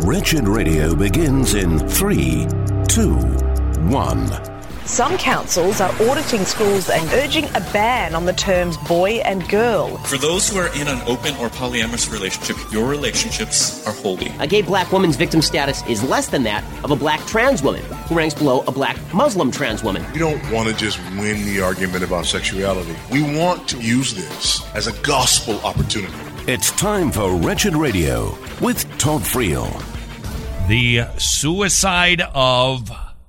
Wretched Radio begins in 3, 2, 1. Some councils are auditing schools and urging a ban on the terms boy and girl. For those who are in an open or polyamorous relationship, your relationships are holy. A gay black woman's victim status is less than that of a black trans woman, who ranks below a black Muslim trans woman. We don't want to just win the argument about sexuality. We want to use this as a gospel opportunity. It's time for Wretched Radio with Todd Friel. The suicide of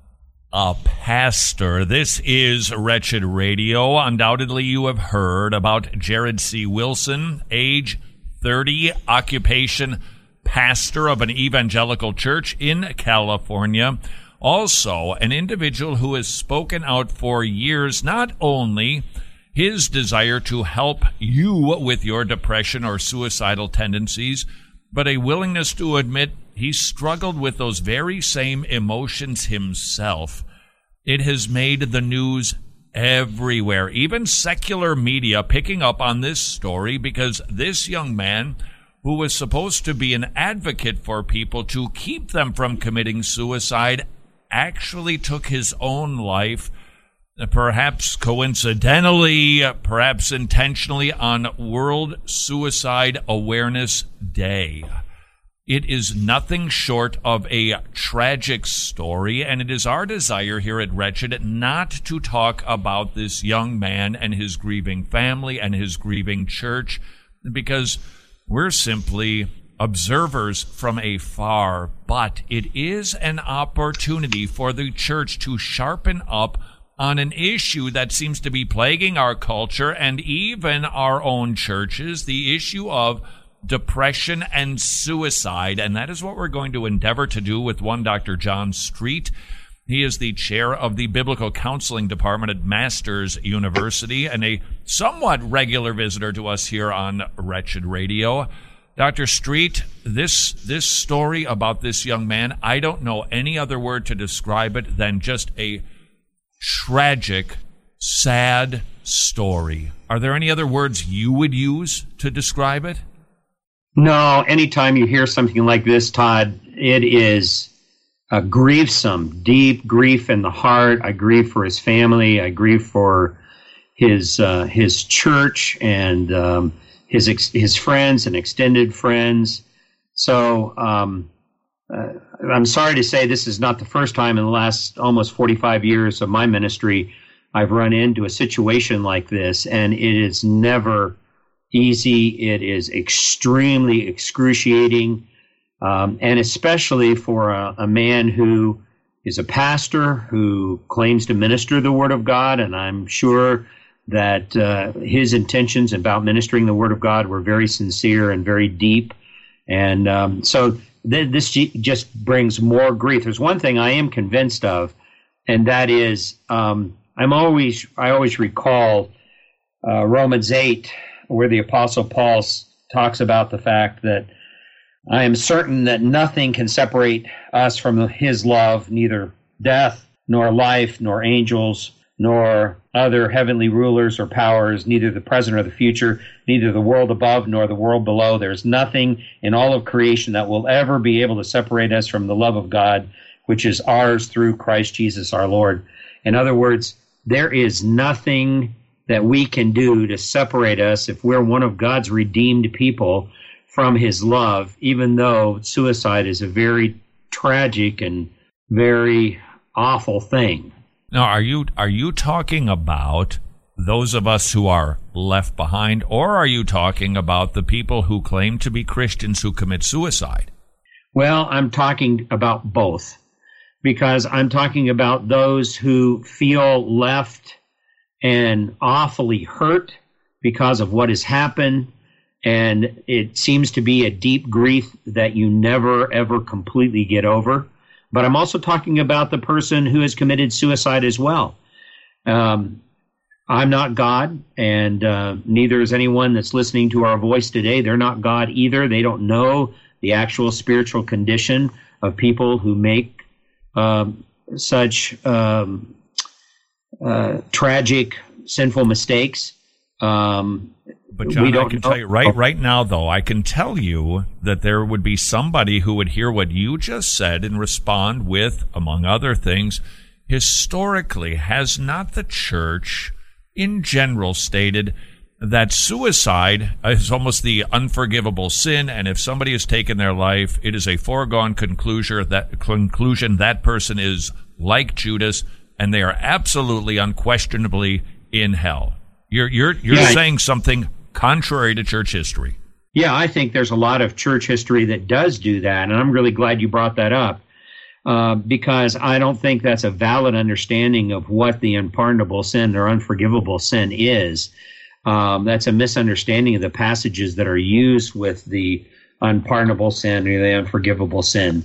a pastor. This is Wretched Radio. Undoubtedly, you have heard about Jared C. Wilson, age 30, occupation pastor of an evangelical church in California. Also, an individual who has spoken out for years, not only his desire to help you with your depression or suicidal tendencies, but a willingness to admit he struggled with those very same emotions himself. It has made the news everywhere, even secular media picking up on this story, because this young man, who was supposed to be an advocate for people to keep them from committing suicide, actually took his own life, perhaps coincidentally, perhaps intentionally, on World Suicide Awareness Day. It is nothing short of a tragic story, and it is our desire here at Wretched not to talk about this young man and his grieving family and his grieving church, because we're simply observers from afar. But it is an opportunity for the church to sharpen up on an issue that seems to be plaguing our culture and even our own churches, the issue of depression and suicide. And that is what we're going to endeavor to do with one Dr. John Street. He is the chair of the Biblical Counseling Department at Masters University and a somewhat regular visitor to us here on Wretched Radio. Dr. Street, this story about this young man, I don't know any other word to describe it than just a tragic, sad story. Are there any other words you would use to describe it? No, anytime you hear something like this, Todd, it is grievesome, deep grief in the heart. I grieve for his family. I grieve for his church and his friends and extended friends. So I'm sorry to say this is not the first time in the last almost 45 years of my ministry I've run into a situation like this, and it is never easy. It is extremely excruciating, and especially for a man who is a pastor who claims to minister the Word of God, and I'm sure that his intentions about ministering the Word of God were very sincere and very deep, and so this just brings more grief. There's one thing I am convinced of, and that is I always recall Romans 8, where the Apostle Paul talks about the fact that I am certain that nothing can separate us from his love, neither death, nor life, nor angels, nor other heavenly rulers or powers, neither the present or the future, neither the world above nor the world below. There's nothing in all of creation that will ever be able to separate us from the love of God, which is ours through Christ Jesus our Lord. In other words, there is nothing that we can do to separate us if we're one of God's redeemed people from his love, even though suicide is a very tragic and very awful thing. Now, are you talking about those of us who are left behind, or are you talking about the people who claim to be Christians who commit suicide? Well, I'm talking about both, because I'm talking about those who feel left and awfully hurt because of what has happened, and it seems to be a deep grief that you never, ever completely get over. But I'm also talking about the person who has committed suicide as well. I'm not God, and neither is anyone that's listening to our voice today. They're not God either. They don't know the actual spiritual condition of people who make such tragic, sinful mistakes. But John, I can tell you right now, though, I can tell you that there would be somebody who would hear what you just said and respond with, among other things, historically, has not the church in general stated that suicide is almost the unforgivable sin, and if somebody has taken their life, it is a foregone conclusion that person is like Judas, and they are absolutely, unquestionably in hell. You're saying something contrary to church history. Yeah, I think there's a lot of church history that does do that, and I'm really glad you brought that up because I don't think that's a valid understanding of what the unpardonable sin or unforgivable sin is. That's a misunderstanding of the passages that are used with the unpardonable sin or the unforgivable sin.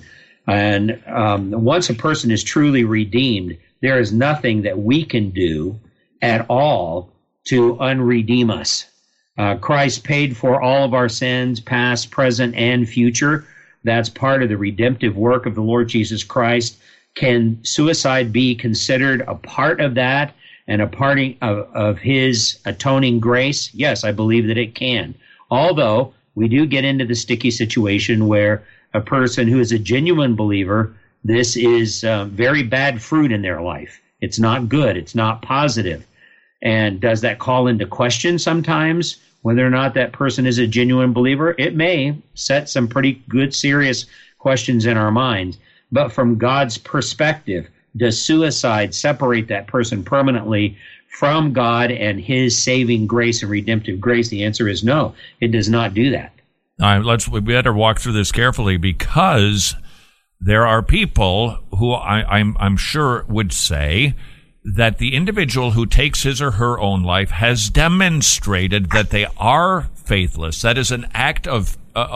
And once a person is truly redeemed, there is nothing that we can do at all to unredeem us. Christ paid for all of our sins, past, present, and future. That's part of the redemptive work of the Lord Jesus Christ. Can suicide be considered a part of that and a part of his atoning grace? Yes, I believe that it can. Although we do get into the sticky situation where a person who is a genuine believer, this is very bad fruit in their life. It's not good. It's not positive. And does that call into question sometimes whether or not that person is a genuine believer? It may set some pretty good, serious questions in our minds. But from God's perspective, does suicide separate that person permanently from God and his saving grace and redemptive grace? The answer is no. It does not do that. All right, we better walk through this carefully because there are people who I'm sure would say that the individual who takes his or her own life has demonstrated that they are faithless. That is an act of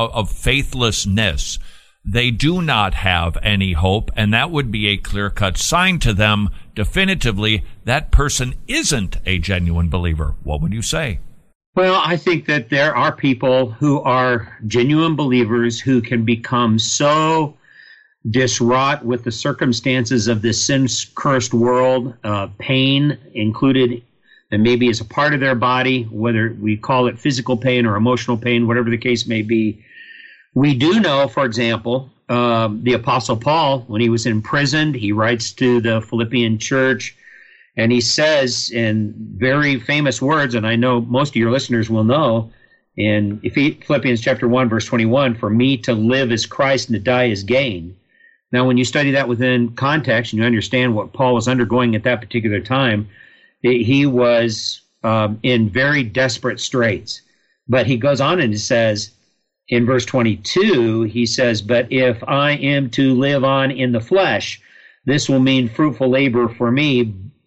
faithlessness. They do not have any hope, and that would be a clear-cut sign to them definitively that person isn't a genuine believer. What would you say? Well, I think that there are people who are genuine believers who can become so distraught with the circumstances of this sin-cursed world, pain included, and maybe as a part of their body, whether we call it physical pain or emotional pain, whatever the case may be. We do know, for example, the Apostle Paul, when he was imprisoned, he writes to the Philippian church, and he says in very famous words, and I know most of your listeners will know, in Philippians chapter 1, verse 21, "For me to live is Christ and to die is gain." Now, when you study that within context and you understand what Paul was undergoing at that particular time, he was in very desperate straits. But he goes on and he says, in verse 22, he says, "But if I am to live on in the flesh, this will mean fruitful labor for me,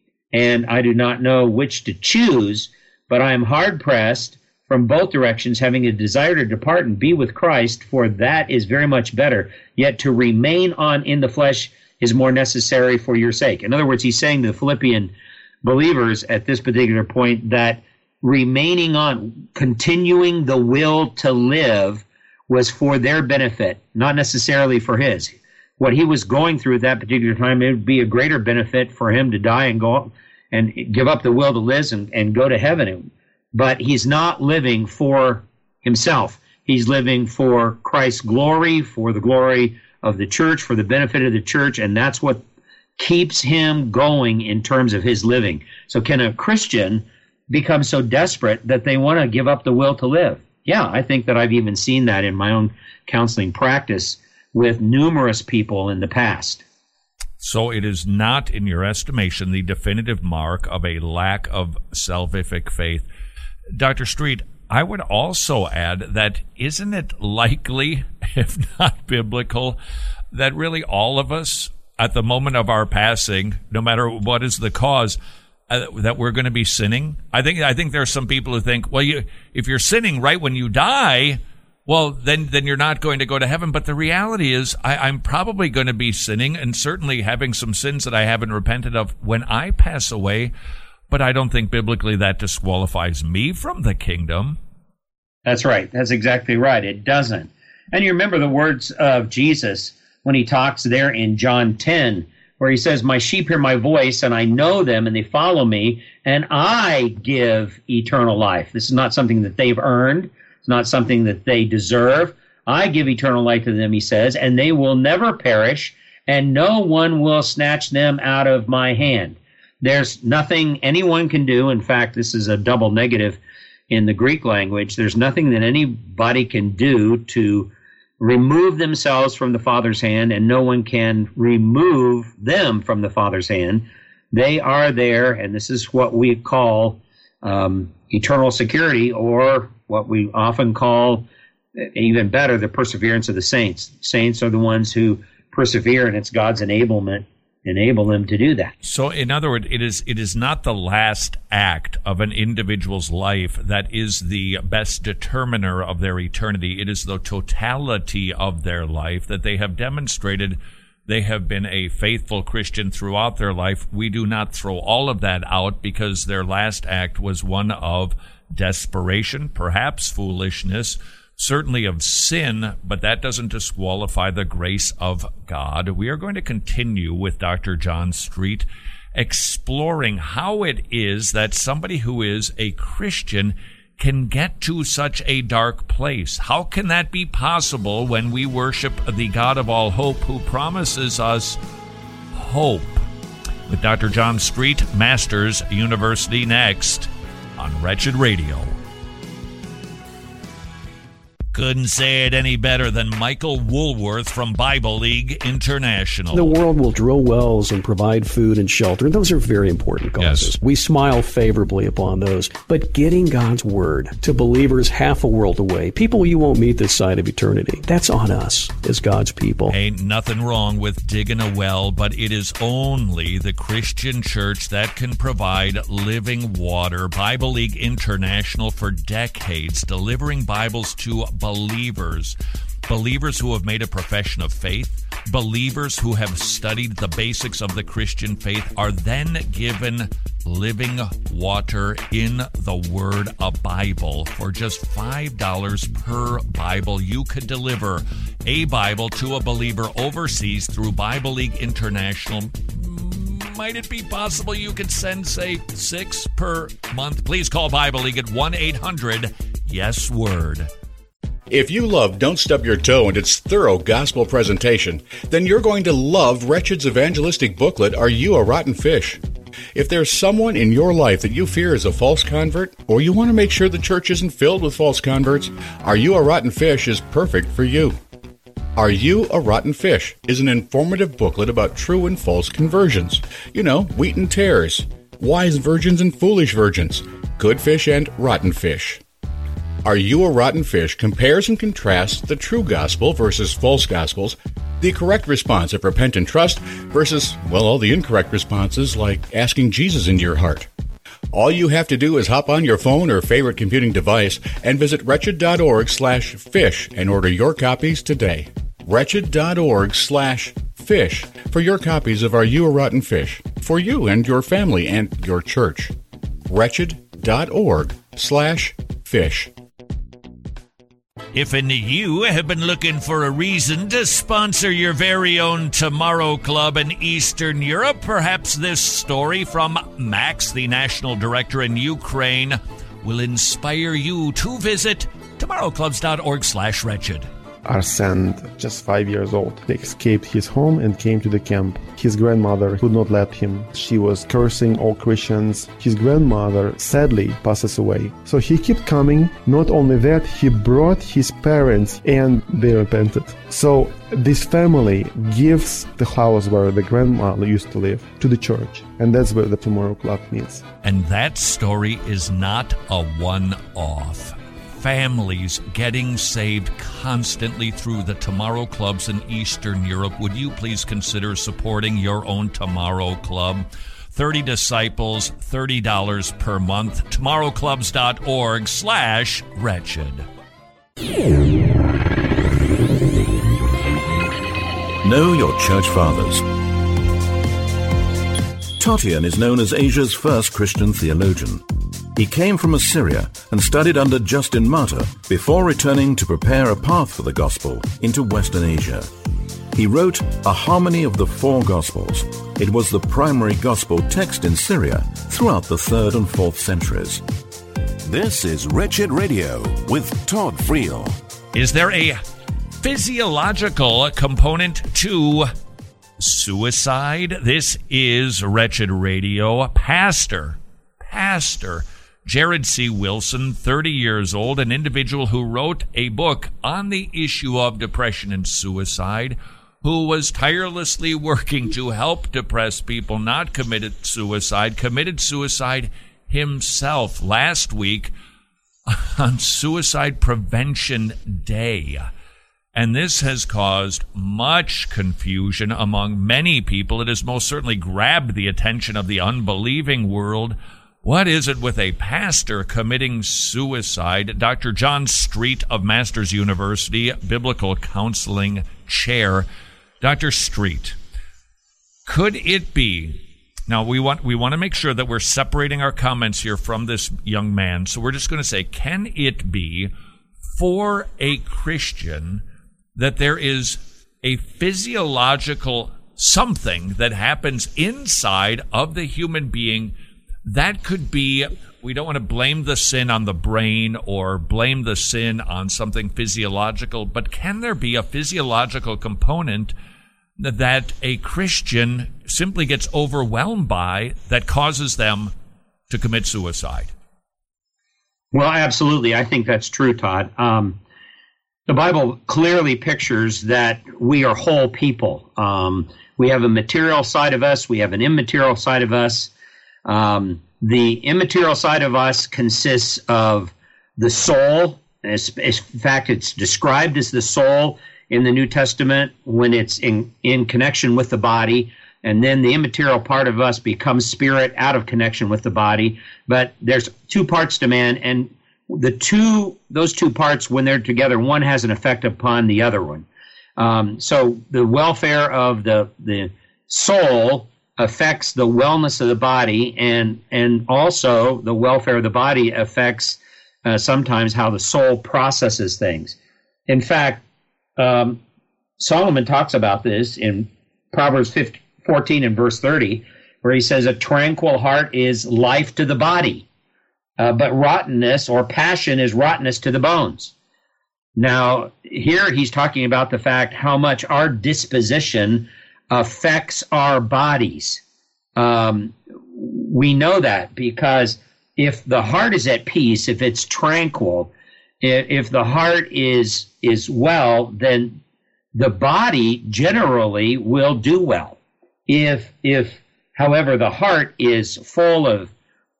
and I do not know which to choose, but I am hard-pressed from both directions, having a desire to depart and be with Christ, for that is very much better. Yet to remain on in the flesh is more necessary for your sake." In other words, he's saying to the Philippian believers at this particular point that remaining on, continuing the will to live was for their benefit, not necessarily for his. What he was going through at that particular time, it would be a greater benefit for him to die and go and give up the will to live and go to heaven. But he's not living for himself. He's living for Christ's glory, for the glory of the church, for the benefit of the church, and that's what keeps him going in terms of his living. So can a Christian become so desperate that they want to give up the will to live? Yeah, I think that I've even seen that in my own counseling practice with numerous people in the past. So it is not, in your estimation, the definitive mark of a lack of salvific faith. Dr. Street, I would also add that isn't it likely, if not biblical, that really all of us, at the moment of our passing, no matter what is the cause, that we're going to be sinning? I think there are some people who think, well, if you're sinning right when you die, well, then you're not going to go to heaven. But the reality is I'm probably going to be sinning and certainly having some sins that I haven't repented of when I pass away. But I don't think biblically that disqualifies me from the kingdom. That's right. That's exactly right. It doesn't. And you remember the words of Jesus when he talks there in John 10, where he says, "My sheep hear my voice, and I know them, and they follow me, and I give eternal life. This is not something that they've earned. It's not something that they deserve. I give eternal life to them, he says, and they will never perish, and no one will snatch them out of my hand. There's nothing anyone can do. In fact, this is a double negative in the Greek language. There's nothing that anybody can do to remove themselves from the Father's hand, and no one can remove them from the Father's hand. They are there, and this is what we call eternal security, or what we often call, even better, the perseverance of the saints. Saints are the ones who persevere, and it's God's enable them to do that. So, in other words, it is not the last act of an individual's life that is the best determiner of their eternity. It is the totality of their life that they have demonstrated. They have been a faithful Christian throughout their life. We do not throw all of that out because their last act was one of desperation, perhaps foolishness, certainly of sin, but that doesn't disqualify the grace of God. We are going to continue with Dr. John Street, exploring how it is that somebody who is a Christian can get to such a dark place. How can that be possible when we worship the God of all hope, who promises us hope? With Dr. John Street, Masters University, next on Wretched Radio. Couldn't say it any better than Michael Woolworth from Bible League International. The world will drill wells and provide food and shelter. Those are very important causes. Yes. We smile favorably upon those. But getting God's Word to believers half a world away, people you won't meet this side of eternity, that's on us as God's people. Ain't nothing wrong with digging a well, but it is only the Christian church that can provide living water. Bible League International, for decades, delivering Bibles to believers who have made a profession of faith, believers who have studied the basics of the Christian faith, are then given living water in the Word, a Bible. For just $5 per Bible, you could deliver a Bible to a believer overseas through Bible League International. Might it be possible you could send, say, 6 per month? Please call Bible League at 1-800-YES-WORD. If you love Don't Stub Your Toe and its thorough gospel presentation, then you're going to love Wretched's evangelistic booklet, Are You a Rotten Fish? If there's someone in your life that you fear is a false convert, or you want to make sure the church isn't filled with false converts, Are You a Rotten Fish is perfect for you. Are You a Rotten Fish is an informative booklet about true and false conversions. You know, wheat and tares, wise virgins and foolish virgins, good fish and rotten fish. Are You a Rotten Fish compares and contrasts the true gospel versus false gospels, the correct response of repent and trust versus, well, all the incorrect responses like asking Jesus into your heart. All you have to do is hop on your phone or favorite computing device and visit wretched.org/fish and order your copies today. Wretched.org/fish for your copies of Are You a Rotten Fish? For you and your family and your church. Wretched.org/fish. If and you have been looking for a reason to sponsor your very own Tomorrow Club in Eastern Europe, perhaps this story from Max, the national director in Ukraine, will inspire you to visit tomorrowclubs.org/wretched. Arsen, just 5 years old, escaped his home and came to the camp. His grandmother would not let him. She was cursing all Christians. His grandmother sadly passes away. So he kept coming. Not only that, he brought his parents and they repented. So this family gives the house where the grandmother used to live to the church. And that's what the Tomorrow Club needs. And that story is not a one-off. Families getting saved constantly through the Tomorrow Clubs in Eastern Europe. Would you please consider supporting your own Tomorrow Club? 30 disciples, $30 per month. tomorrowclubs.org/wretched. Know your church fathers. Tatian is known as Asia's first Christian theologian. He came from Assyria and studied under Justin Martyr before returning to prepare a path for the gospel into Western Asia. He wrote A Harmony of the Four Gospels. It was the primary gospel text in Syria throughout the 3rd and 4th centuries. This is Wretched Radio with Todd Friel. Is there a physiological component to suicide? This is Wretched Radio. Pastor Jared C. Wilson, 30 years old, an individual who wrote a book on the issue of depression and suicide, who was tirelessly working to help depressed people not committed suicide himself last week on Suicide Prevention Day. And this has caused much confusion among many people. It has most certainly grabbed the attention of the unbelieving world. What is it with a pastor committing suicide? Dr. John Street of Masters University, Biblical Counseling Chair. Dr. Street, could it be... Now, we want to make sure that we're separating our comments here from this young man. So we're just going to say, can it be for a Christian that there is a physiological something that happens inside of the human being that could be, we don't want to blame the sin on the brain or blame the sin on something physiological, but can there be a physiological component that a Christian simply gets overwhelmed by that causes them to commit suicide? Well, absolutely. I think that's true, Todd. The Bible clearly pictures that we are whole people. We have a material side of us. We have an immaterial side of us. The immaterial side of us consists of the soul. In fact, it's described as the soul in the New Testament when it's in connection with the body. And then the immaterial part of us becomes spirit out of connection with the body. But there's two parts to man, and those two parts, when they're together, one has an effect upon the other one. So the welfare of the soul affects the wellness of the body, and also the welfare of the body affects sometimes how the soul processes things. In fact, Solomon talks about this in Proverbs 14 and verse 30, where he says, a tranquil heart is life to the body, but rottenness or passion is rottenness to the bones. Now, here he's talking about the fact how much our disposition affects our bodies. We know that because if the heart is at peace, if it's tranquil, if the heart is well, then the body generally will do well. If however, the heart is full of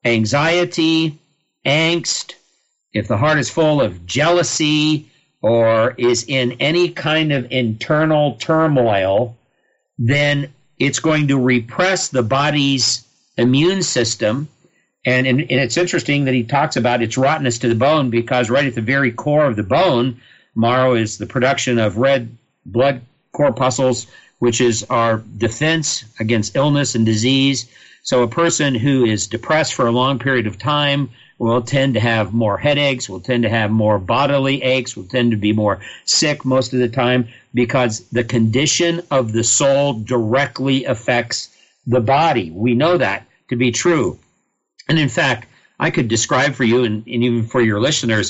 anxiety, angst, if the heart is full of jealousy or is in any kind of internal turmoil, then it's going to repress the body's immune system. And it's interesting that he talks about its rottenness to the bone, because right at the very core of the bone, marrow, is the production of red blood corpuscles, which is our defense against illness and disease. So a person who is depressed for a long period of time will tend to have more headaches, will tend to have more bodily aches, will tend to be more sick most of the time, because the condition of the soul directly affects the body. We know that to be true. And in fact, I could describe for you, and even for your listeners,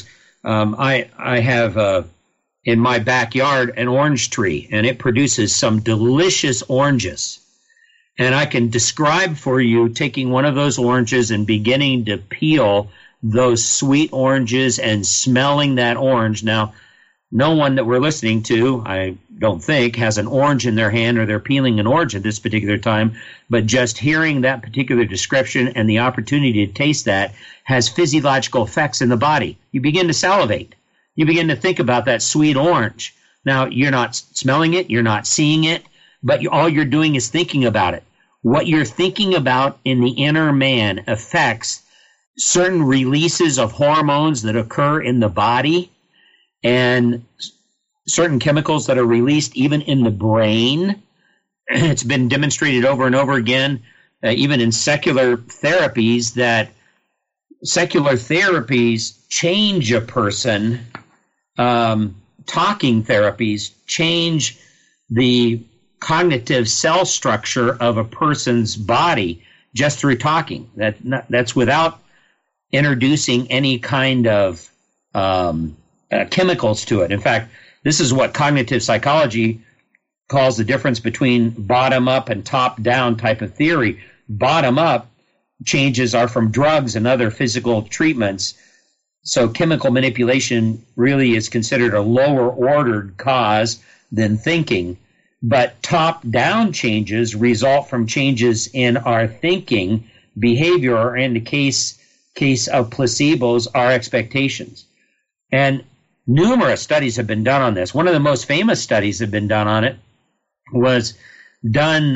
I have in my backyard an orange tree, and it produces some delicious oranges. And I can describe for you taking one of those oranges and beginning to peel those sweet oranges and smelling that orange. Now, no one that we're listening to, I don't think, has an orange in their hand or they're peeling an orange at this particular time, but just hearing that particular description and the opportunity to taste that has physiological effects in the body. You begin to salivate. You begin to think about that sweet orange. Now, you're not smelling it, you're not seeing it, but all you're doing is thinking about it. What you're thinking about in the inner man affects certain releases of hormones that occur in the body and certain chemicals that are released even in the brain. It's been demonstrated over and over again, even in secular therapies, that secular therapies change a person. Talking therapies change the cognitive cell structure of a person's body just through talking. That's without introducing any kind of chemicals to it. In fact, this is what cognitive psychology calls the difference between bottom-up and top-down type of theory. Bottom-up changes are from drugs and other physical treatments. So chemical manipulation really is considered a lower-ordered cause than thinking. But top-down changes result from changes in our thinking, behavior, or in the case of placebos, our expectations. And numerous studies have been done on this. One of the most famous studies that have been done on it was done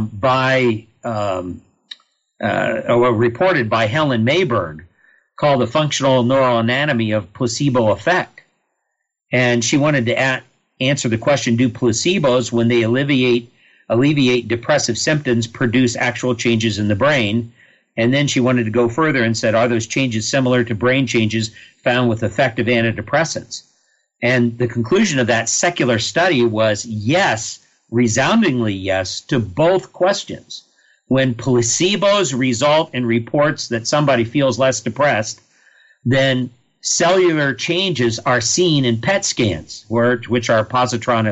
reported by Helen Mayberg, called The Functional Neural Anatomy of Placebo Effect. And she wanted to answer the question, do placebos, when they alleviate depressive symptoms, produce actual changes in the brain? And then she wanted to go further and said, are those changes similar to brain changes found with effective antidepressants? And the conclusion of that secular study was yes, resoundingly yes, to both questions. When placebos result in reports that somebody feels less depressed, then cellular changes are seen in PET scans, which are positron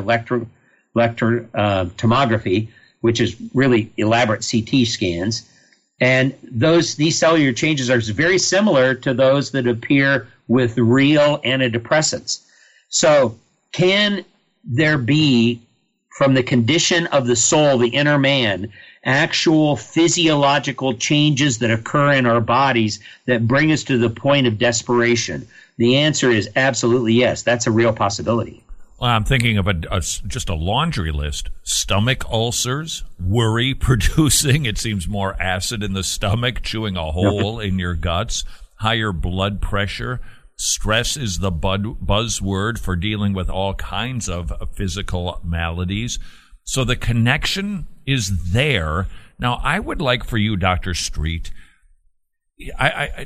tomography, which is really elaborate CT scans. And these cellular changes are very similar to those that appear with real antidepressants. So can there be, from the condition of the soul, the inner man, actual physiological changes that occur in our bodies that bring us to the point of desperation? The answer is absolutely yes. That's a real possibility. Well, I'm thinking of just a laundry list. Stomach ulcers, worry producing, it seems more acid in the stomach, chewing a hole in your guts, higher blood pressure. Stress is the buzzword for dealing with all kinds of physical maladies. So the connection is there. Now, I would like for you, Dr. Street, I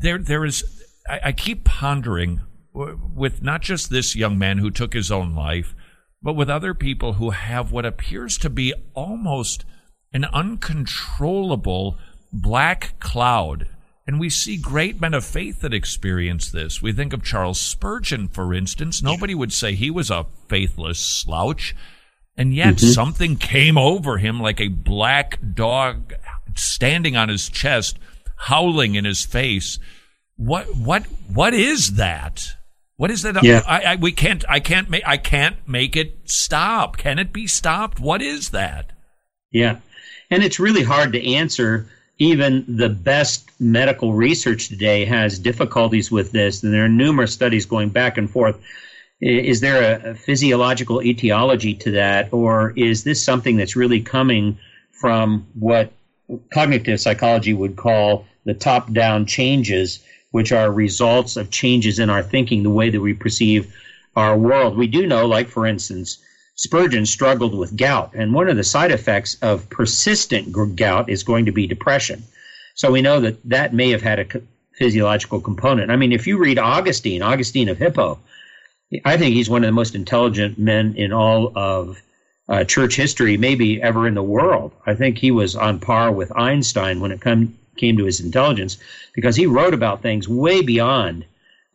keep pondering with not just this young man who took his own life, but with other people who have what appears to be almost an uncontrollable black cloud. And we see great men of faith that experience this. We think of Charles Spurgeon, for instance. Nobody would say he was a faithless slouch. And yet something came over him like a black dog standing on his chest, howling in his face. What is that? What is that? Yeah. I can't make it stop. Can it be stopped? What is that? Yeah. And it's really hard to answer. Even the best medical research today has difficulties with this, and there are numerous studies going back and forth. Is there a physiological etiology to that, or is this something that's really coming from what cognitive psychology would call the top-down changes, which are results of changes in our thinking, the way that we perceive our world? We do know, like, for instance, Spurgeon struggled with gout, and one of the side effects of persistent gout is going to be depression. So we know that may have had a physiological component. I mean, if you read Augustine of Hippo, I think he's one of the most intelligent men in all of church history, maybe ever in the world. I think he was on par with Einstein when it came to his intelligence, because he wrote about things way beyond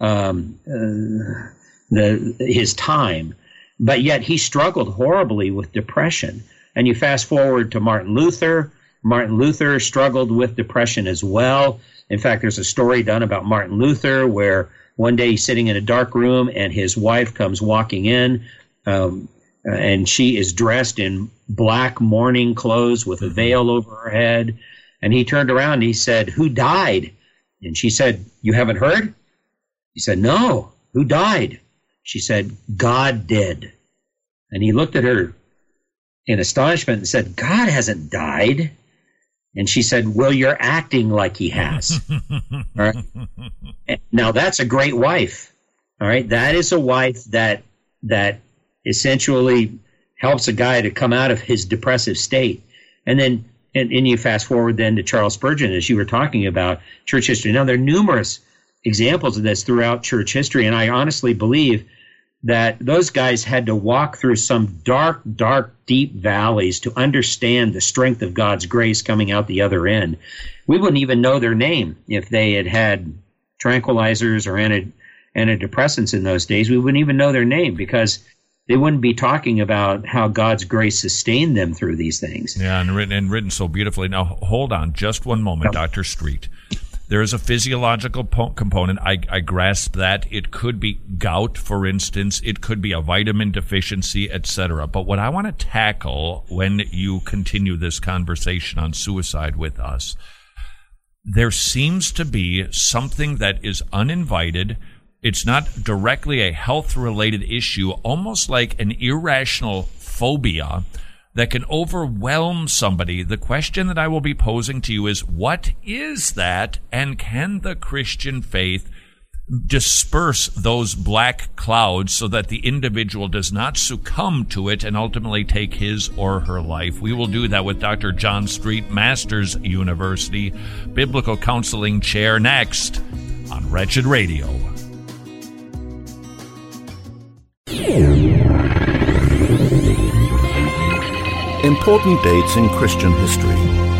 his time. But yet he struggled horribly with depression. And you fast forward to Martin Luther. Martin Luther struggled with depression as well. In fact, there's a story done about Martin Luther where one day he's sitting in a dark room and his wife comes walking in, and she is dressed in black mourning clothes with a veil over her head. And he turned around and he said, "Who died?" And she said, "You haven't heard?" He said, "No. Who died?" She said, "God did." And he looked at her in astonishment and said, "God hasn't died." And she said, "Well, you're acting like he has." All right. Now, that's a great wife. All right. That is a wife that essentially helps a guy to come out of his depressive state. And then and you fast forward then to Charles Spurgeon, as you were talking about church history. Now, there are numerous examples of this throughout church history, and I honestly believe that those guys had to walk through some dark, deep valleys to understand the strength of God's grace coming out the other end. We wouldn't even know their name if they had had tranquilizers or antidepressants in those days. We wouldn't even know their name because they wouldn't be talking about how God's grace sustained them through these things. Yeah, and written so beautifully. Now, hold on just one moment, Dr. Street. There is a physiological component. I grasp that. It could be gout, for instance. It could be a vitamin deficiency, etc. But what I want to tackle when you continue this conversation on suicide with us, there seems to be something that is uninvited. It's not directly a health-related issue, almost like an irrational phobia that can overwhelm somebody. The question that I will be posing to you is, what is that, and can the Christian faith disperse those black clouds so that the individual does not succumb to it and ultimately take his or her life? We will do that with Dr. John Street, Masters University, Biblical Counseling Chair, next on Wretched Radio. Important dates in Christian history.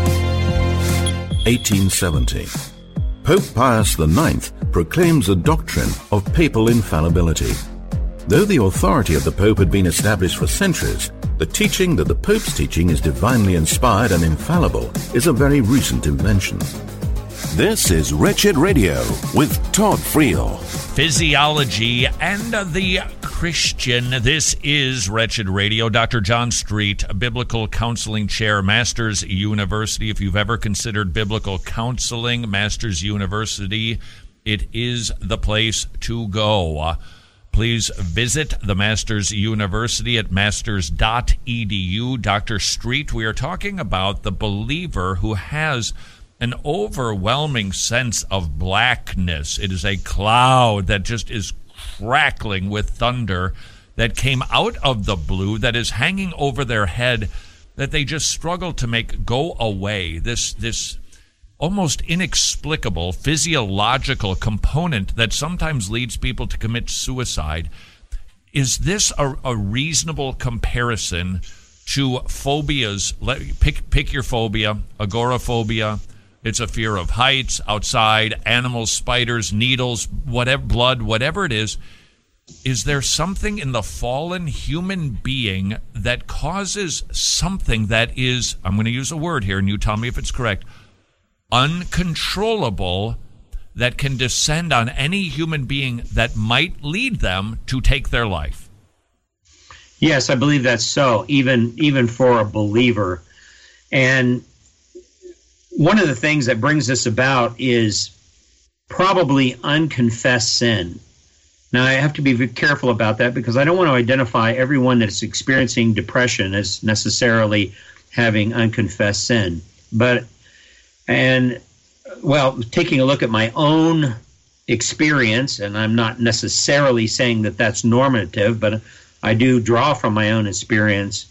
1870. Pope Pius IX proclaims a doctrine of papal infallibility. Though the authority of the Pope had been established for centuries, the teaching that the Pope's teaching is divinely inspired and infallible is a very recent invention. This is Wretched Radio with Todd Friel. Physiology and the Christian. This is Wretched Radio. Dr. John Street, Biblical Counseling Chair, Masters University. If you've ever considered biblical counseling, Masters University, it is the place to go. Please visit the Masters University at masters.edu. Dr. Street, we are talking about the believer who has an overwhelming sense of blackness. It is a cloud that just is crackling with thunder that came out of the blue, that is hanging over their head, that they just struggle to make go away. This almost inexplicable physiological component that sometimes leads people to commit suicide. Is this a reasonable comparison to phobias? Pick your phobia. Agoraphobia. It's a fear of heights, outside, animals, spiders, needles, whatever, blood, whatever it is. Is there something in the fallen human being that causes something that is, I'm going to use a word here and you tell me if it's correct, uncontrollable, that can descend on any human being that might lead them to take their life? Yes, I believe that's so, even for a believer. And one of the things that brings this about is probably unconfessed sin. Now, I have to be very careful about that because I don't want to identify everyone that's experiencing depression as necessarily having unconfessed sin. Taking a look at my own experience, and I'm not necessarily saying that that's normative, but I do draw from my own experience.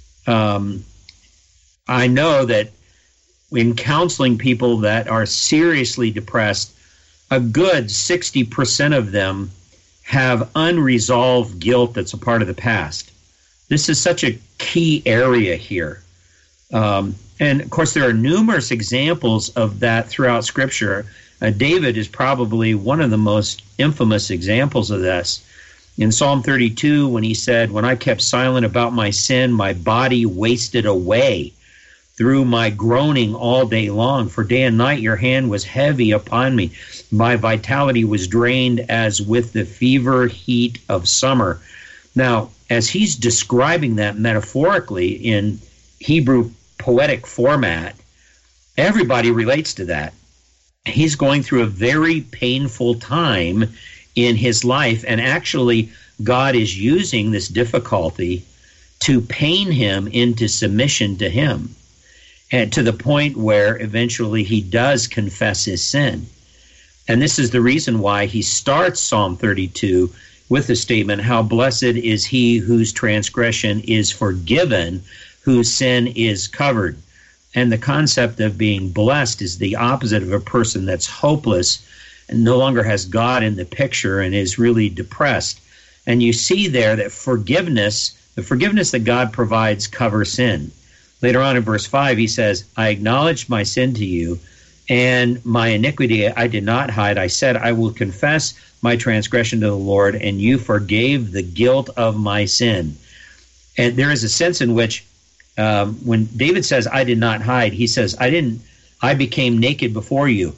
I know that in counseling people that are seriously depressed, a good 60% of them have unresolved guilt that's a part of the past. This is such a key area here. And, of course, there are numerous examples of that throughout Scripture. David is probably one of the most infamous examples of this. In Psalm 32, when he said, "When I kept silent about my sin, my body wasted away through my groaning all day long. For day and night your hand was heavy upon me. My vitality was drained as with the fever heat of summer." Now, as he's describing that metaphorically in Hebrew poetic format, everybody relates to that. He's going through a very painful time in his life, and actually God is using this difficulty to pain him into submission to him, and to the point where eventually he does confess his sin. And this is the reason why he starts Psalm 32 with the statement, "How blessed is he whose transgression is forgiven, whose sin is covered." And the concept of being blessed is the opposite of a person that's hopeless and no longer has God in the picture and is really depressed. And you see there that the forgiveness that God provides covers sin. Later on in verse 5, he says, I acknowledged my sin to you, and my iniquity I did not hide. I said, I will confess my transgression to the Lord, and you forgave the guilt of my sin. And there is a sense in which when David says, I did not hide, he says, I became naked before you.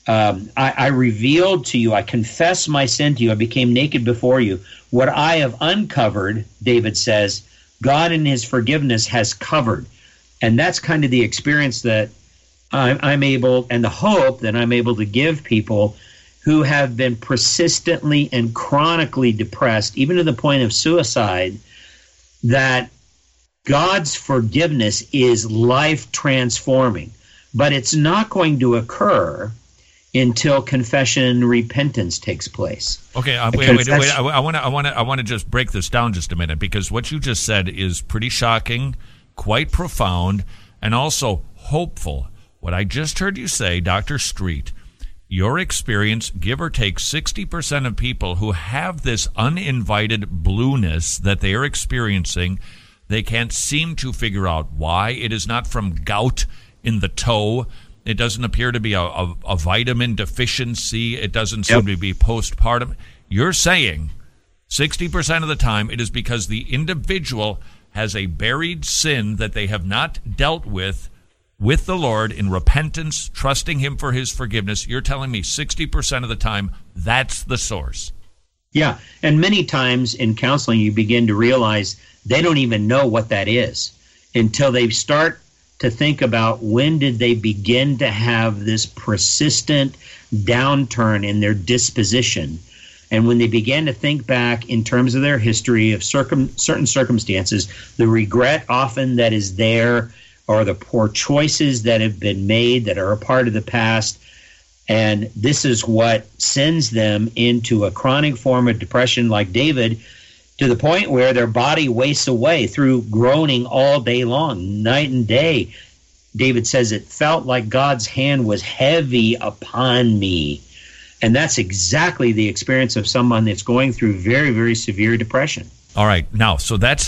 I revealed to you, I confessed my sin to you, I became naked before you. What I have uncovered, David says, God in his forgiveness has covered. And that's kind of the experience that I'm able, and the hope that I'm able to give people who have been persistently and chronically depressed, even to the point of suicide, that God's forgiveness is life transforming. But it's not going to occur until confession and repentance takes place. Okay, wait. I want to just break this down just a minute, because what you just said is pretty shocking, quite profound, and also hopeful. What I just heard you say, Dr. Street, your experience, give or take 60% of people who have this uninvited blueness that they are experiencing, they can't seem to figure out why. It is not from gout in the toe. It doesn't appear to be a vitamin deficiency. It doesn't seem to be postpartum. You're saying 60% of the time it is because the individual has a buried sin that they have not dealt with the Lord in repentance, trusting him for his forgiveness. You're telling me 60% of the time that's the source. Yeah, and many times in counseling you begin to realize they don't even know what that is until they start to think about when did they begin to have this persistent downturn in their disposition. And when they began to think back in terms of their history of certain circumstances, the regret often that is there, or the poor choices that have been made that are a part of the past, and this is what sends them into a chronic form of depression like David, to the point where their body wastes away through groaning all day long, night and day. David says it felt like God's hand was heavy upon me. And that's exactly the experience of someone that's going through very, very severe depression. All right. Now, so that's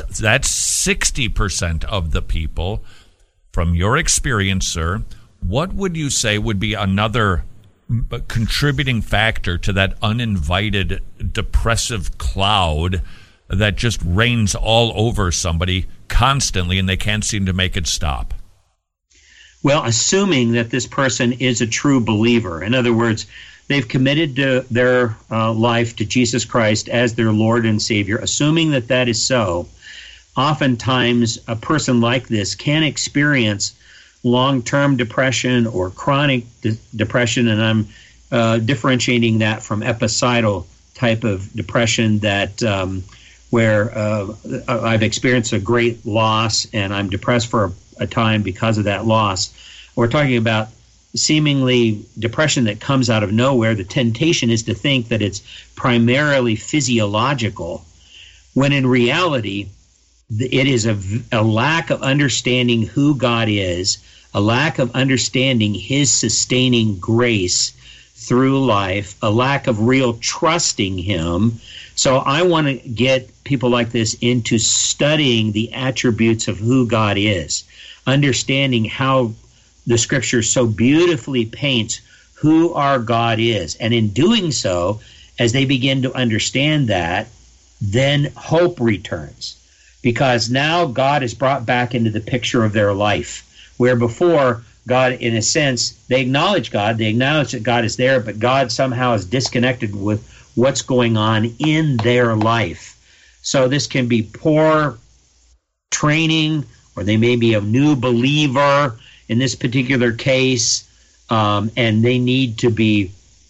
60% of the people. From your experience, sir, what would you say would be another contributing factor to that uninvited depressive cloud that just rains all over somebody constantly and they can't seem to make it stop? Well, assuming that this person is a true believer. In other words, they've committed their life to Jesus Christ as their Lord and Savior. Assuming that that is so, oftentimes a person like this can experience long-term depression or chronic depression, and I'm differentiating that from epicidal type of depression that where I've experienced a great loss and I'm depressed for a time because of that loss. We're talking about seemingly depression that comes out of nowhere. The temptation is to think that it's primarily physiological, when in reality it is a lack of understanding who God is, a lack of understanding his sustaining grace through life, a lack of real trusting him. So I want to get people like this into studying the attributes of who God is, understanding how the Scripture so beautifully paints who our God is. And in doing so, as they begin to understand that, then hope returns. Because now God is brought back into the picture of their life, where before God, in a sense, they acknowledge God, they acknowledge that God is there, but God somehow is disconnected with what's going on in their life. So this can be poor training, or they may be a new believer in this particular case, and they need to be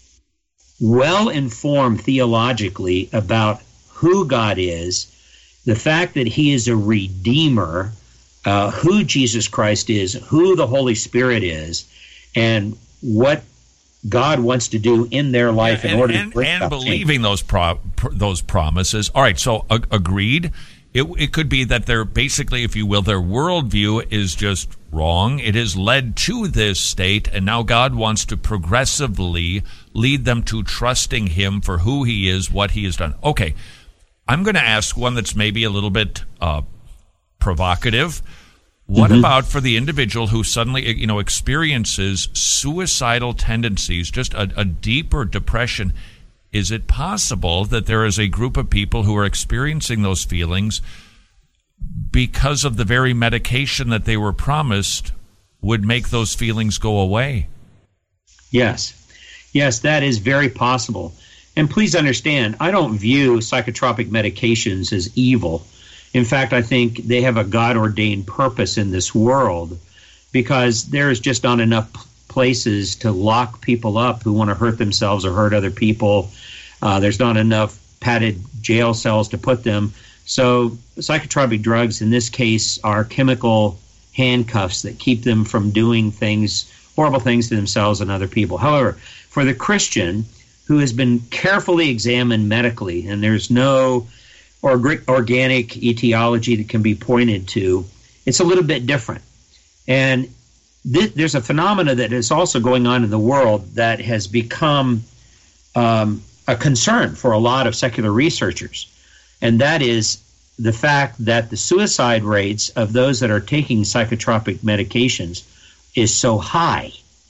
well informed theologically about who God is, the fact that he is a redeemer, who Jesus Christ is, who the Holy Spirit is, and what God wants to do in their life in order to bring and believing those promises. All right, so agreed. It could be that they're basically, if you will, their worldview is just wrong. It has led to this state, and now God wants to progressively lead them to trusting him for who he is, what he has done. Okay, I'm going to ask one that's maybe a little bit provocative. What about for the individual who suddenly, experiences suicidal tendencies, just a deeper depression? Is it possible that there is a group of people who are experiencing those feelings because of the very medication that they were promised would make those feelings go away? Yes, that is very possible. And please understand, I don't view psychotropic medications as evil. In fact, I think they have a God-ordained purpose in this world, because there is just not enough places to lock people up who want to hurt themselves or hurt other people. There's not enough padded jail cells to put them. So psychotropic drugs in this case are chemical handcuffs that keep them from doing horrible things to themselves and other people. However, for the Christian who has been carefully examined medically, and there's no organic etiology that can be pointed to, it's a little bit different. And there's a phenomena that is also going on in the world that has become a concern for a lot of secular researchers, and that is the fact that the suicide rates of those that are taking psychotropic medications is so high.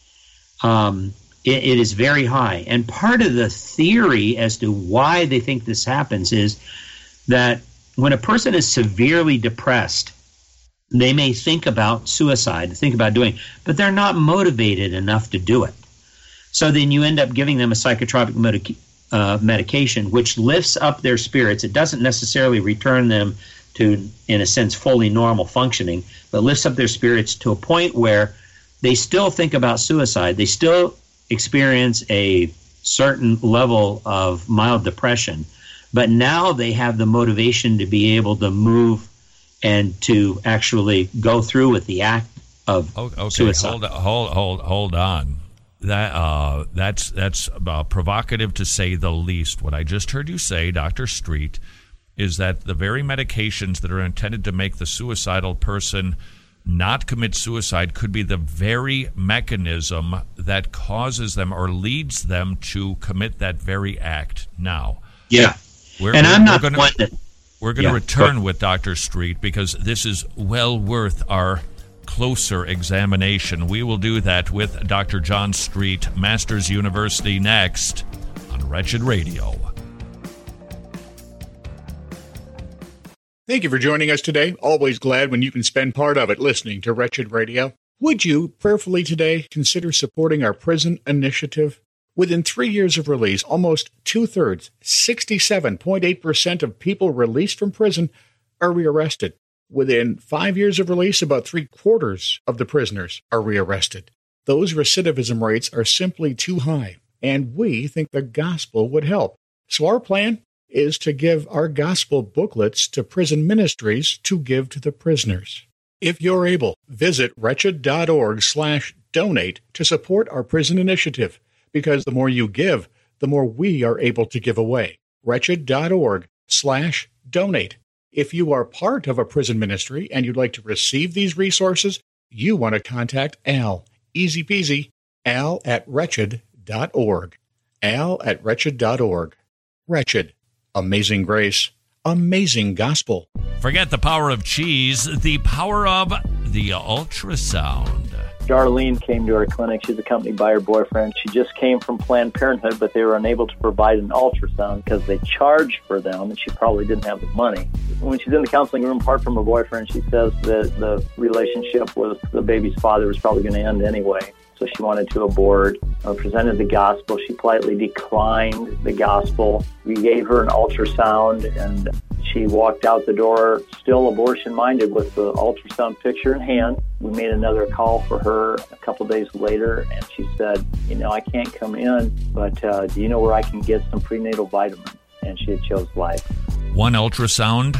It is very high. And part of the theory as to why they think this happens is that when a person is severely depressed, they may think about suicide, think about doing it, but they're not motivated enough to do it. So then you end up giving them a psychotropic medication, which lifts up their spirits. It doesn't necessarily return them to, in a sense, fully normal functioning, but lifts up their spirits to a point where they still think about suicide. They still experience a certain level of mild depression, but now they have the motivation to be able to move and to actually go through with the act of suicide. Hold on. That's provocative to say the least. What I just heard you say, Dr. Street, is that the very medications that are intended to make the suicidal person not commit suicide could be the very mechanism that causes them or leads them to commit that very act. Now, we're going to return with Dr. Street, because this is well worth our closer examination. We will do that with Dr. John Street, Masters University, next on Wretched Radio. Thank you for joining us today. Always glad when you can spend part of it listening to Wretched Radio. Would you prayerfully today consider supporting our prison initiative? Within 3 years of release, almost 2/3, 67.8% of people released from prison are rearrested. Within 5 years of release, about 3/4 of the prisoners are rearrested. Those recidivism rates are simply too high, and we think the gospel would help. So our plan is to give our gospel booklets to prison ministries to give to the prisoners. If you're able, visit wretched.org/donate to support our prison initiative, because the more you give, the more we are able to give away. Wretched.org/donate. If you are part of a prison ministry and you'd like to receive these resources, you want to contact Al. Easy peasy. Al@wretched.org. Al@wretched.org. Wretched. Amazing grace. Amazing gospel. Forget the power of cheese, the power of the ultrasound. Darlene came to our clinic. She's accompanied by her boyfriend. She just came from Planned Parenthood, but they were unable to provide an ultrasound because they charged for them, and she probably didn't have the money. When she's in the counseling room, apart from her boyfriend, she says that the relationship with the baby's father was probably going to end anyway. So she wanted to abort. Presented the gospel. She politely declined the gospel. We gave her an ultrasound, and she walked out the door still abortion-minded with the ultrasound picture in hand. We made another call for her a couple days later, and she said, I can't come in, but do you know where I can get some prenatal vitamins? And she had chose life. One ultrasound,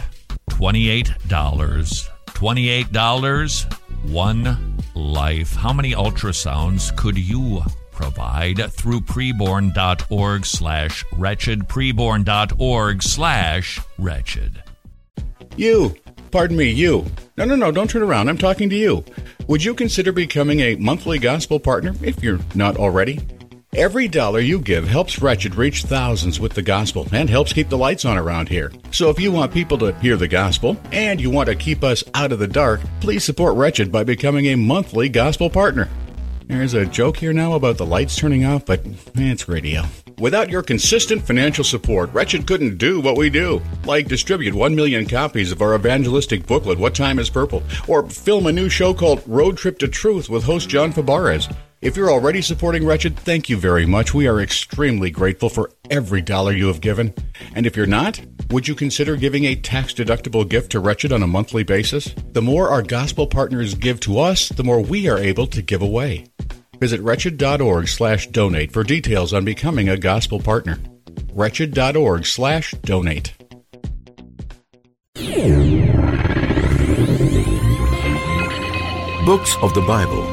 $28. $28, one life. How many ultrasounds could you provide through preborn.org/wretched, preborn.org/wretched? You. Pardon me, you. No, don't turn around. I'm talking to you. Would you consider becoming a monthly gospel partner if you're not already? Every dollar you give helps Wretched reach thousands with the gospel and helps keep the lights on around here. So if you want people to hear the gospel and you want to keep us out of the dark, please support Wretched by becoming a monthly gospel partner. There's a joke here now about the lights turning off, but it's radio. Without your consistent financial support, Wretched couldn't do what we do, like distribute 1 million copies of our evangelistic booklet, What Time is Purple, or film a new show called Road Trip to Truth with host John Fabarez. If you're already supporting Wretched, thank you very much. We are extremely grateful for every dollar you have given. And if you're not, would you consider giving a tax-deductible gift to Wretched on a monthly basis? The more our gospel partners give to us, the more we are able to give away. Visit wretched.org/donate for details on becoming a gospel partner. Wretched.org/donate. Books of the Bible.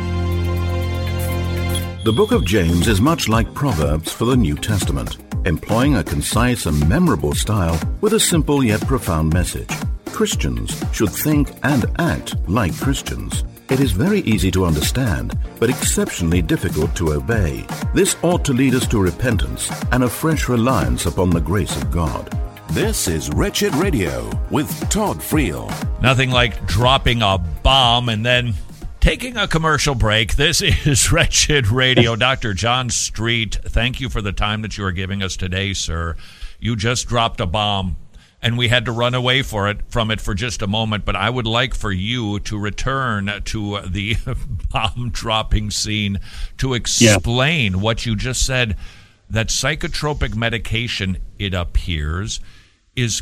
The book of James is much like Proverbs for the New Testament, employing a concise and memorable style with a simple yet profound message. Christians should think and act like Christians. It is very easy to understand, but exceptionally difficult to obey. This ought to lead us to repentance and a fresh reliance upon the grace of God. This is Wretched Radio with Todd Friel. Nothing like dropping a bomb and then taking a commercial break. This is Wretched Radio. Dr. John Street, thank you for the time that you are giving us today, sir. You just dropped a bomb, and we had to run away from it for just a moment, but I would like for you to return to the bomb-dropping scene to explain what you just said, that psychotropic medication, it appears, is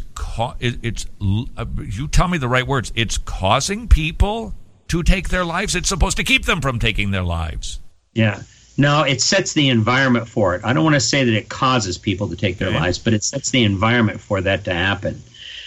you tell me the right words, it's causing people to take their lives? It's supposed to keep them from taking their lives. Yeah. No, it sets the environment for it. I don't want to say that it causes people to take their lives, but it sets the environment for that to happen.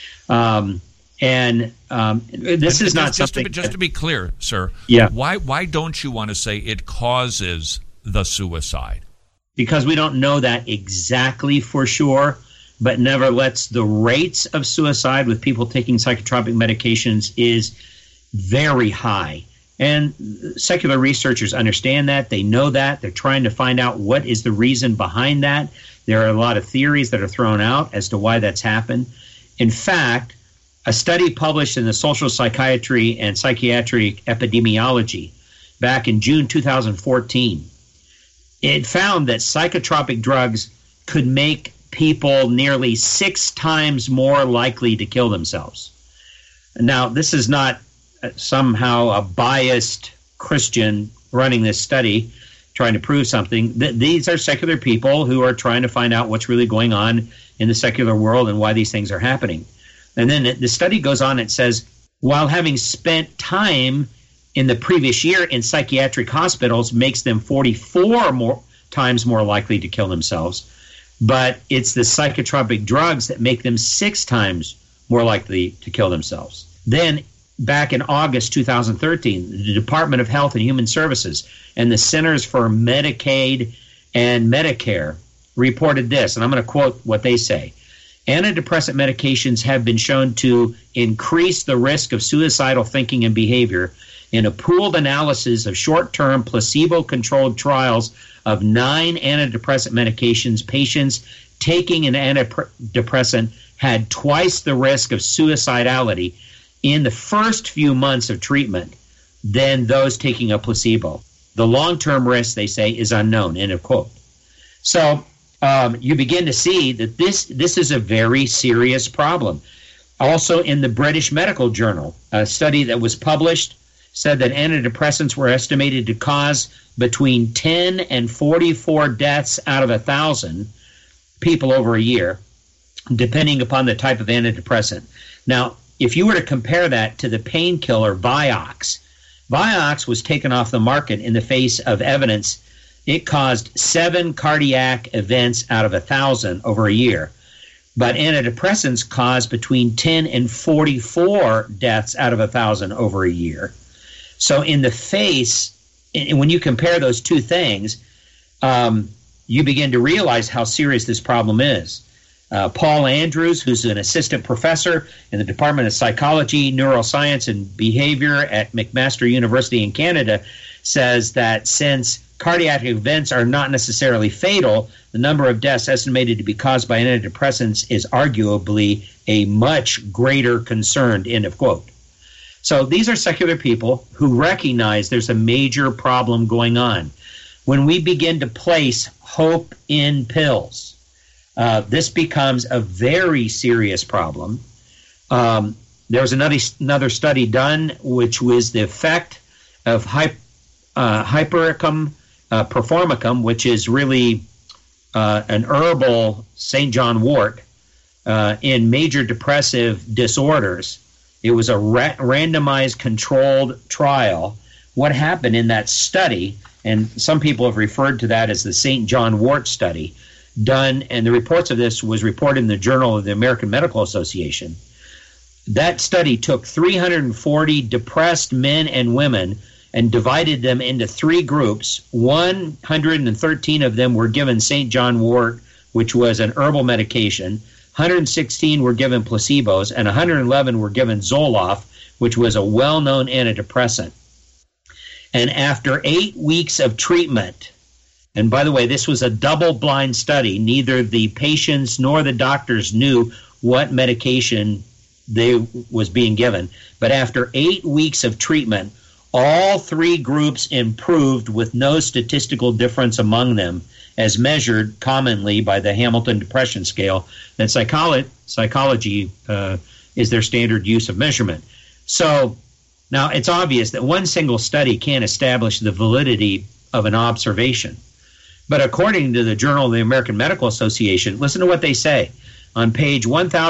This is not something... Just to be clear, sir, why don't you want to say it causes the suicide? Because we don't know that exactly for sure, but nevertheless, the rates of suicide with people taking psychotropic medications is very high. And secular researchers understand that. They know that. They're trying to find out what is the reason behind that. There are a lot of theories that are thrown out as to why that's happened. In fact, a study published in the Social Psychiatry and Psychiatric Epidemiology back in June 2014, it found that psychotropic drugs could make people nearly 6 times more likely to kill themselves. Now, this is not somehow a biased Christian running this study trying to prove something. These are secular people who are trying to find out what's really going on in the secular world and why these things are happening. And then the study goes on and says, while having spent time in the previous year in psychiatric hospitals makes them 44 times more likely to kill themselves, but it's the psychotropic drugs that make them 6 times more likely to kill themselves. Then back in August 2013, the Department of Health and Human Services and the Centers for Medicaid and Medicare reported this, and I'm going to quote what they say. Antidepressant medications have been shown to increase the risk of suicidal thinking and behavior in a pooled analysis of short-term placebo-controlled trials of 9 antidepressant medications. Patients taking an antidepressant had twice the risk of suicidality in the first few months of treatment than those taking a placebo. The long-term risk, they say, is unknown, end of quote. So you begin to see that this is a very serious problem. Also in the British Medical Journal, a study that was published said that antidepressants were estimated to cause between 10 and 44 deaths out of 1,000 people over a year, depending upon the type of antidepressant. Now, if you were to compare that to the painkiller Vioxx, Vioxx was taken off the market in the face of evidence it caused 7 cardiac events out of 1,000 over a year. But antidepressants caused between 10 and 44 deaths out of 1,000 over a year. So in the face, when you compare those two things, you begin to realize how serious this problem is. Paul Andrews, who's an assistant professor in the Department of Psychology, Neuroscience, and Behavior at McMaster University in Canada, says that since cardiac events are not necessarily fatal, the number of deaths estimated to be caused by antidepressants is arguably a much greater concern, end of quote. So these are secular people who recognize there's a major problem going on. When we begin to place hope in pills, this becomes a very serious problem. There was another study done, which was the effect of Hypericum performicum, which is really an herbal St. John wort, in major depressive disorders. It was a randomized controlled trial. What happened in that study, and some people have referred to that as the St. John wort study, done, and the reports of this was reported in the Journal of the American Medical Association. That study took 340 depressed men and women and divided them into three groups. 113 of them were given St. John wort, which was an herbal medication. 116 were given placebos, and 111 were given Zoloft, which was a well-known antidepressant. And after 8 weeks of treatment, and by the way, this was a double-blind study. Neither the patients nor the doctors knew what medication was being given. But after 8 weeks of treatment, all three groups improved with no statistical difference among them, as measured commonly by the Hamilton Depression Scale. That psychology is their standard use of measurement. So now it's obvious that one single study can't establish the validity of an observation. But according to the Journal of the American Medical Association, listen to what they say. On page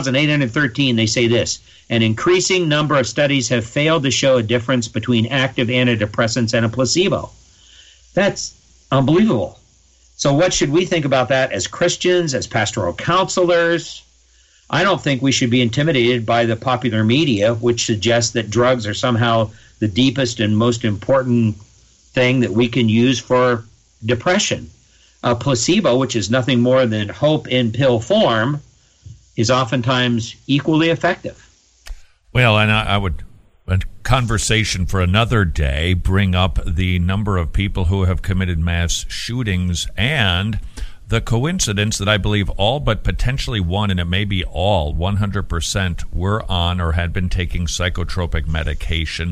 1,813, they say this: an increasing number of studies have failed to show a difference between active antidepressants and a placebo. That's unbelievable. So what should we think about that as Christians, as pastoral counselors? I don't think we should be intimidated by the popular media, which suggests that drugs are somehow the deepest and most important thing that we can use for depression. A placebo, which is nothing more than hope in pill form, is oftentimes equally effective. Well, and I would, a conversation for another day, bring up the number of people who have committed mass shootings and the coincidence that I believe all but potentially one, and it may be all, 100% were on or had been taking psychotropic medication.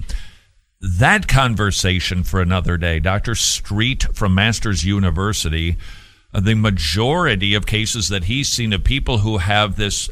That conversation for another day. Dr. Street from Masters University, the majority of cases that he's seen of people who have this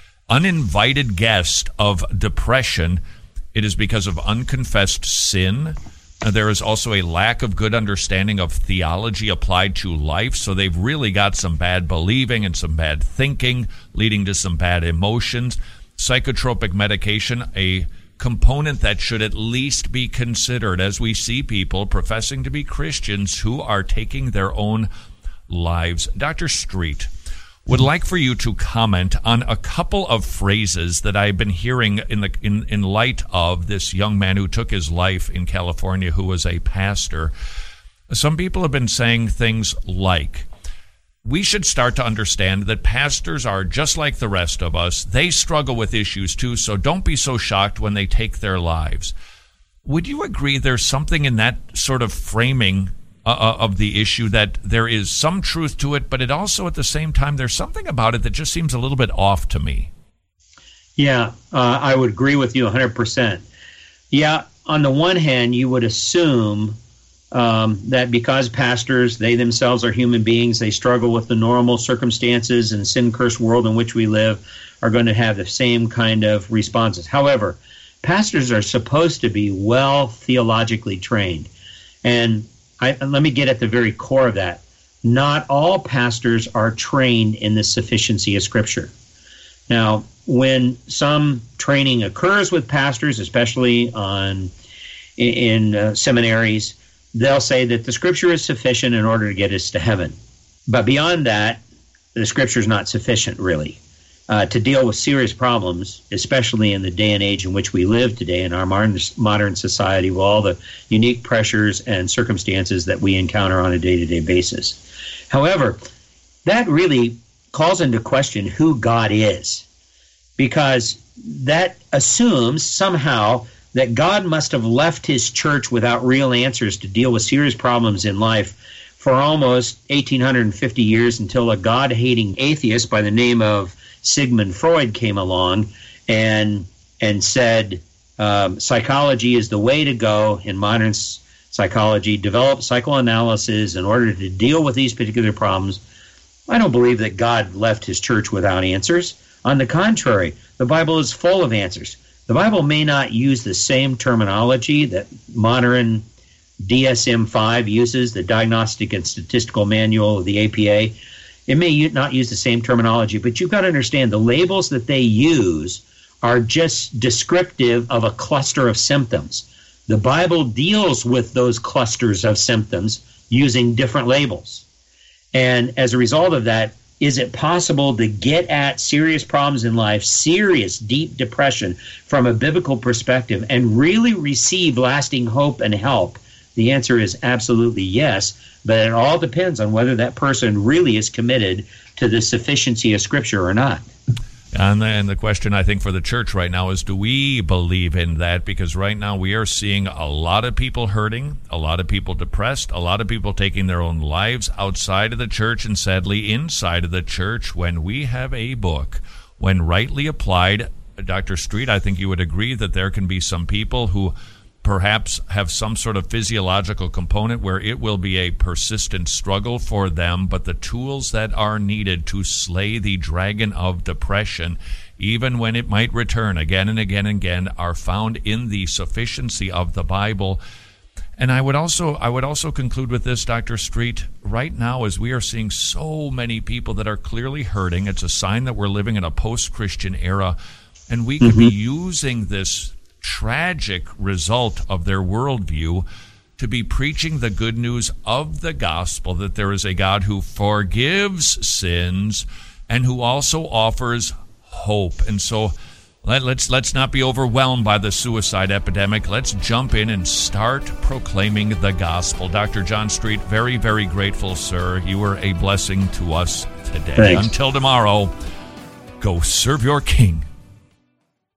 uninvited guest of depression, it is because of unconfessed sin. There is also a lack of good understanding of theology applied to life, so they've really got some bad believing and some bad thinking, leading to some bad emotions. Psychotropic medication, a component that should at least be considered as we see people professing to be Christians who are taking their own lives. Dr. Street, would like for you to comment on a couple of phrases that I've been hearing in light of this young man who took his life in California, who was a pastor. Some people have been saying things like, we should start to understand that pastors are just like the rest of us. They struggle with issues too, so don't be so shocked when they take their lives. Would you agree there's something in that sort of framing of the issue, that there is some truth to it, but it also at the same time there's something about it that just seems a little bit off to me? Yeah, I would agree with you 100%. Yeah, on the one hand, you would assume that because pastors, they themselves are human beings, they struggle with the normal circumstances and sin-cursed world in which we live, are going to have the same kind of responses. However, pastors are supposed to be well theologically trained. And let me get at the very core of that. Not all pastors are trained in the sufficiency of Scripture. Now, when some training occurs with pastors, especially in seminaries, they'll say that the Scripture is sufficient in order to get us to heaven. But beyond that, the Scripture is not sufficient, really, to deal with serious problems, especially in the day and age in which we live today in our modern society, with all the unique pressures and circumstances that we encounter on a day-to-day basis. However, that really calls into question who God is, because that assumes somehow that God must have left his church without real answers to deal with serious problems in life for almost 1,850 years until a God-hating atheist by the name of Sigmund Freud came along and said psychology is the way to go in modern psychology, develop psychoanalysis in order to deal with these particular problems. I don't believe that God left his church without answers. On the contrary, the Bible is full of answers. The Bible may not use the same terminology that modern DSM-5 uses, the Diagnostic and Statistical Manual of the APA. It may not use the same terminology, but you've got to understand the labels that they use are just descriptive of a cluster of symptoms. The Bible deals with those clusters of symptoms using different labels. And as a result of that, is it possible to get at serious problems in life, serious, deep depression from a biblical perspective, and really receive lasting hope and help? The answer is absolutely yes, but it all depends on whether that person really is committed to the sufficiency of Scripture or not. And the question, I think, for the church right now is, do we believe in that? Because right now we are seeing a lot of people hurting, a lot of people depressed, a lot of people taking their own lives outside of the church and sadly inside of the church, when we have a book, when rightly applied, Dr. Street, I think you would agree that there can be some people who perhaps have some sort of physiological component where it will be a persistent struggle for them, but the tools that are needed to slay the dragon of depression, even when it might return again and again and again, are found in the sufficiency of the Bible. And I would also conclude with this, Dr. Street. Right now, as we are seeing so many people that are clearly hurting, it's a sign that we're living in a post-Christian era, and we could be using this tragic result of their worldview to be preaching the good news of the gospel, that there is a God who forgives sins and who also offers hope. And so let's not be overwhelmed by the suicide epidemic. Let's jump in and start proclaiming the gospel. Dr. John Street, very, very grateful, sir. You were a blessing to us today. Thanks. Until tomorrow, go serve your King.